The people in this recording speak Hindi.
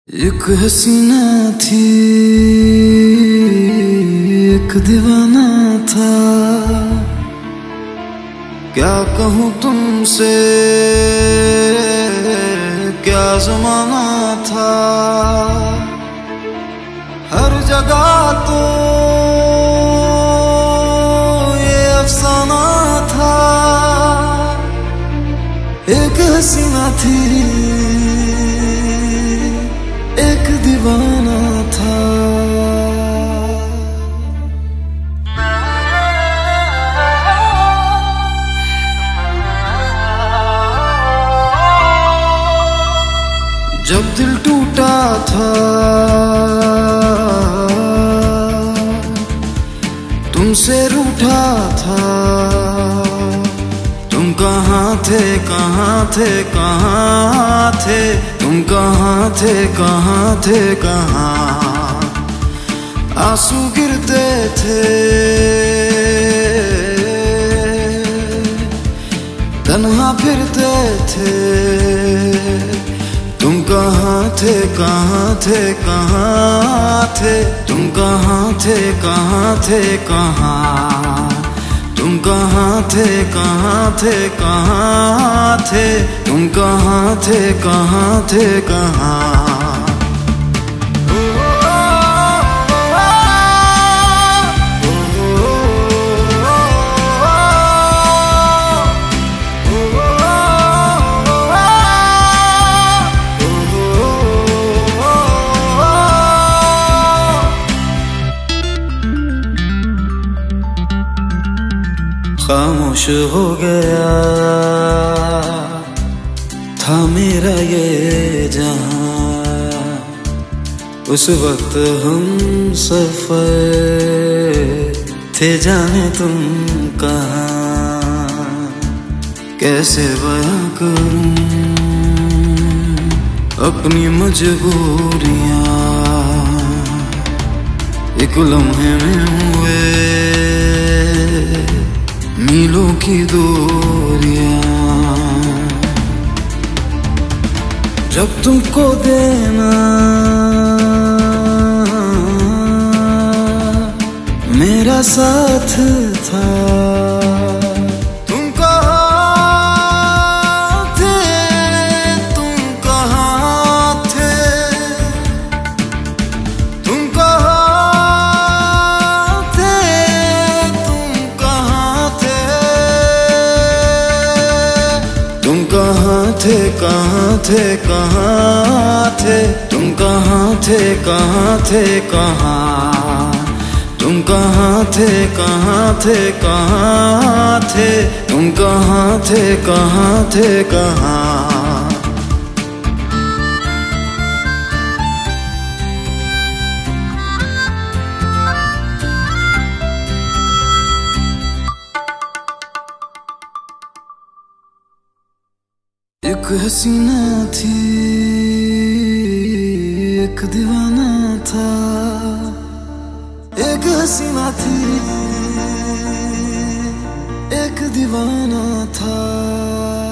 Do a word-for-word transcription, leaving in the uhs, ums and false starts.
एक हसीना थी, एक दीवाना था। क्या कहूँ तुमसे, क्या जमाना था। हर जगह तो ये अफसाना था। एक हसीना थी, एक दीवाना था। जब दिल टूटा था, तुमसे रूठा था। तुम कहाँ थे, कहाँ थे, कहाँ थे। तुम कहाँ थे, कहाँ थे, कहाँ। आंसू गिरते थे, तन्हा फिरते थे। तुम कहाँ थे, कहाँ थे, कहाँ थे। तुम कहाँ थे, कहाँ थे, कहाँ। तुम कहाँ थे, कहाँ थे, कहाँ थे। तुम कहाँ थे, कहाँ थे, कहाँ। खामोश हो गया था मेरा ये जहां। उस वक्त हम सफर थे, जाने तुम कहाँ। कैसे बयां करूं अपनी मजबूरियां। एक लम्हे में हुए मीलों की दूरियां। जब तुमको देना मेरा साथ था। तुम कहाँ थे, तुम कहाँ थे। तुम कहाँ थे, तुम कहाँ थे। तुम कहाँ थे, कहाँ थे, कहाँ थे। तुम कहाँ थे, कहाँ थे, कहाँ। तुम कहाँ थे, कहाँ थे, कहाँ थे। तुम कहाँ थे, कहाँ थे, कहाँ। एक हसीना थी, एक दीवाना था। एक हसीना थी, एक दीवाना था।